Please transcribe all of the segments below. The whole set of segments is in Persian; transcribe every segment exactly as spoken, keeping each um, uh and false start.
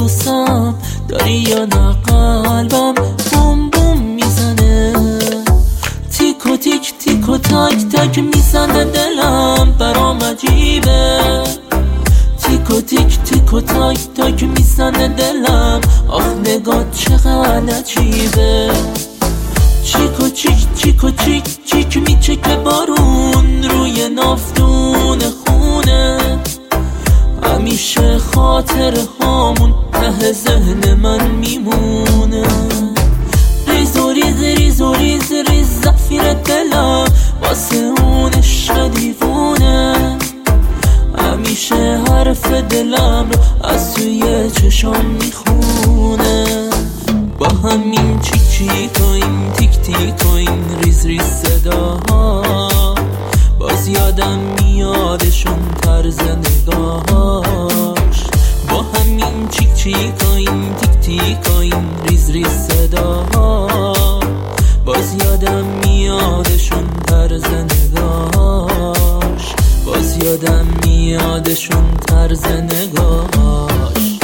دوستم داری یا نه؟ قلبم بوم بوم میزنه، تیک و تیک تیک و تاک تاک میزنه، دلم برام عجیبه، تیک و تیک تیک و تاک تاک میزنه دلم، آخ نگاه چقدر عجیبه، چیک و چیک چیک و چیک چیک میچکه بارون روی نافتون خونه، همیشه خاطر هامون ته ذهن من میمونه، ریز و ریز ریز و ریز ریز زفیر دلم واسه اون عشق دیوونه، همیشه حرف دلم رو از توی چشام میخونه، با همین چیک چیک و این تیک تیک و این ریز ریز صداها، باز یادم میادشون طرز نگاهاش، با همین چیک چیک و این تیک تیک و این ریز ریز صداها، باز یادم میادشون طرز نگاهاش، باز یادم میادشون طرز نگاهاش.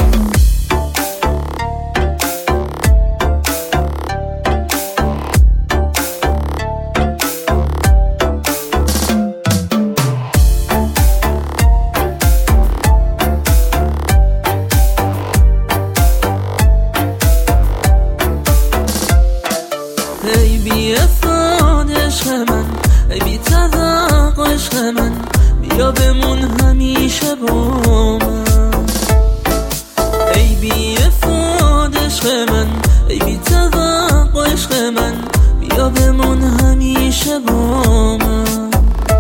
ای بی افاد عشق من، ای بی تذاق عشق من، بیا بمون همیشه با من، ای بی افاد عشق من، ای بی تذاق عشق من، بیا بمون همیشه با من،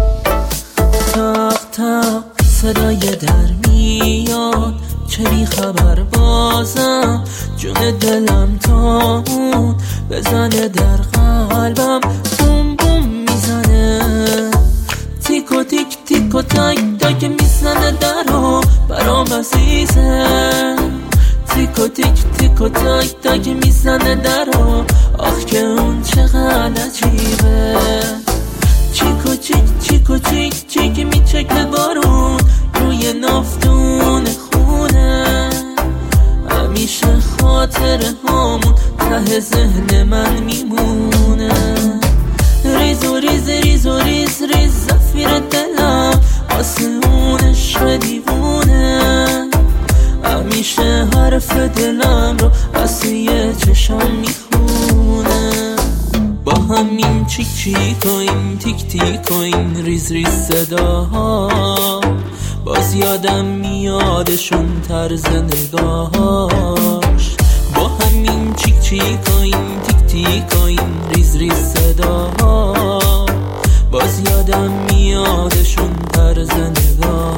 تق تق صدای در میاد، چه بی خبر بازم، جون دلم تا اون بزنه در قلبم، بوم بوم میزنه، تیک و تیک تیک و تاک تاک میزنه درو برام عزیزه، تیک و تیک تیک و تاک تاک میزنه درو، آخ که اون چقدر عجیبه، چیک و چیک چیک و چیک چیک میچکه بارون روی نافتون خونه، همیشه خاطر همون ته ذهن من میمونه، ریز و ریز ریز و ریز ریز زفیر دلم واسه اون عشق دیوونه، همیشه حرف دلم رو از توی چشام میخونه، با همین چیک چیک و این تیک تیک و این ریز ریز صداها، باز یادم میادشون طرز نگاهاش، با همین چیک چیک و این تیک تیک و این ریز ریز صداها، باز یادم میادشون طرز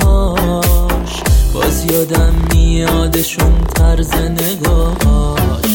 نگاهاش، باز یادم میادشون طرز نگاهاش.